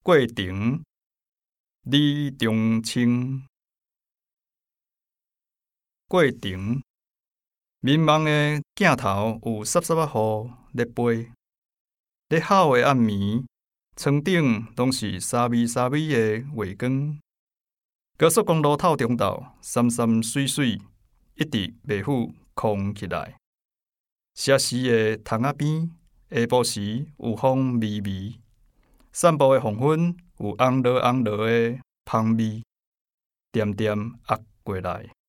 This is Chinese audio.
过程，李中清。过程，民望的镜头有湿湿仔雨咧飞，咧好的暗暝，床顶拢是沙微沙微的月光。高速公路透中道，山山水水，一直袂赴空起来。斜时的塘仔边，下晡时有风微微，散步的黄昏有红落红落的香味，点点压过来。